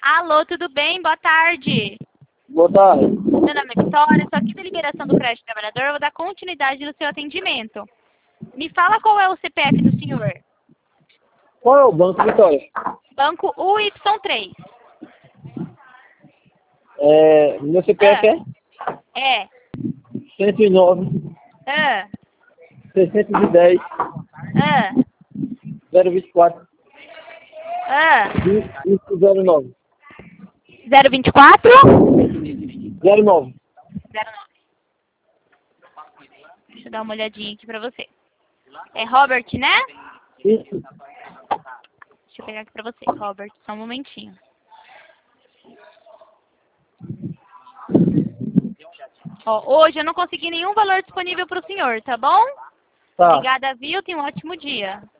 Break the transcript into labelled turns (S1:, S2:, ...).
S1: Alô, tudo bem? Boa tarde.
S2: Boa tarde.
S1: Meu nome é Vitória, estou aqui da liberação do crédito trabalhador, eu vou dar continuidade no seu atendimento. Me fala qual é o CPF do senhor.
S2: Qual é o banco, Vitória?
S1: Banco UY3.
S2: Meu CPF
S1: É.
S2: 109
S1: Ah.
S2: 610
S1: Ah.
S2: 024
S1: Ah.
S2: 09
S1: 024?
S2: 09.
S1: 09. Deixa eu dar uma olhadinha aqui pra você. É Robert, né?
S2: Isso.
S1: Deixa eu pegar aqui pra você, Robert, só um momentinho. Ó, hoje eu não consegui nenhum valor disponível pro senhor, tá bom?
S2: Tá.
S1: Obrigada, viu? Tenha um ótimo dia.